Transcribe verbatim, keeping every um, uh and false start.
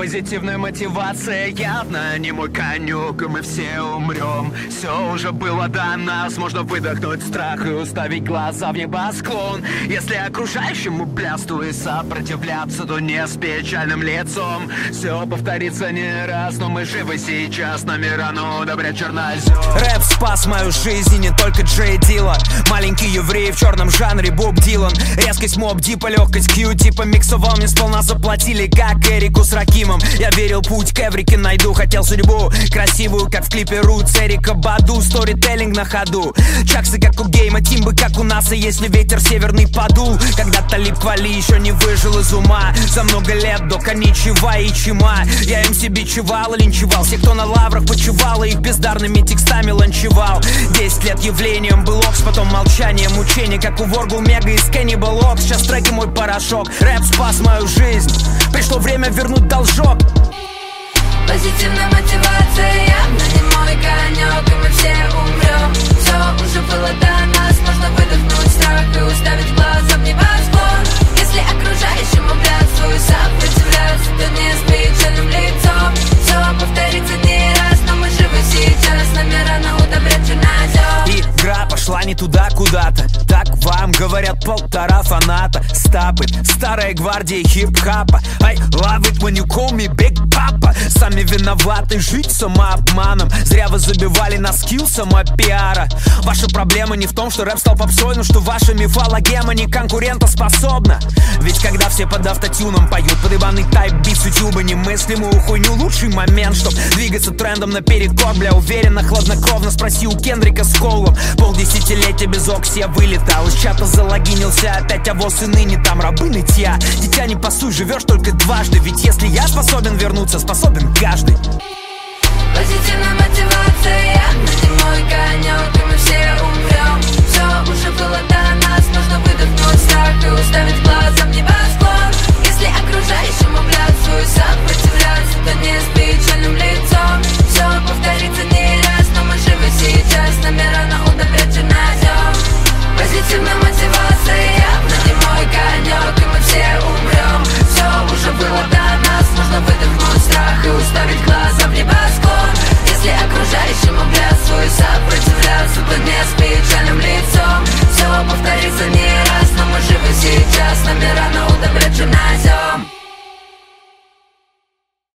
Позитивная мотивация явно не мой конек, и мы все умрем. Все уже было до нас, можно выдохнуть страх и уставить глаза в небосклон. Если окружающему блясту и сопротивляться, то не с печальным лицом. Все повторится не раз, но мы живы сейчас, нами рано удобрять чернозем. Рэп спас мою жизнь, и не только Джей Дила. Маленький еврей в черном жанре Боб Дилан. Резкость Моб Дипа, легкость Кью типа миксовал, мне сполна заплатили, как Эрику с Ракимом. Я верил, путь к Эврике найду, хотел судьбу красивую, как в клипе Рутс Эрика Баду. Сторителлинг на ходу, чаксы как у Гейма, тимбы как у нас. И если ветер северный подул, когда Талиб Квали еще не выжил из ума. За много лет до коничева и чима я им себе чевал и линчевал всех, кто на лаврах почивал, и их бездарными текстами ланчевал. Десять лет явлением был Окс, потом молчание, мучение, как у Воргл Мега из Cannibal Ox. Сейчас треки мой порошок, рэп спас мою жизнь, пришло время вернуть должок. Позитивная мотивация явно не мой конек, и мы все умрем. Все уже было до нас, можно выдохнуть страх и уставить глаза в небосклон. Если окружающему блядству и сопротивляться, то не с печальным лицом. Все повторится не раз, но мы живы сейчас, нами рано удобрять чернозем. Игра пошла не туда куда-то, так вам говорят полтора фаната. Стапы, старая гвардия хип-хапа. I love it when you call me Big Papa. Сами виноваты жить самообманом. Зря вы забивали на скилл самопиара. Ваша проблема не в том, что рэп стал попсой, но что ваша мифологема не конкурентоспособна. Ведь когда все под автотюном поют под ебаный тайп-бит с ютуба немыслимую хуйню, лучший момент, чтоб двигаться трендом наперекор. Бля, уверенно, хладнокровно спроси у Кендрика с Коулом. Полдесятилетия без окси я вылетал, из чата залогинился опять, а воз и ныне там рабы нытья. Дитя, не пасуй, живешь только дважды, ведь если я способен вернуться, способен каждый. Позитивная мотивация явно не мой конек, и мы все умрем. Все уже было до нас, нужно выдохнуть страх и уставить глаза в небосклон. Если окружающему блядству и сопротивляться, то не с печальным лицом. Все повторится не раз, но мы живы сейчас, нами рано удобрять чернозем. Позитивная мотивация явно не мой конек, и мы все умрем. Все уже было до нас, нужно выдохнуть страх и уставить глаза в небосклон. Если окружающему блядству и сопротивляться, то не с печальным лицом. Все повторится не раз, но мы живы сейчас, нами рано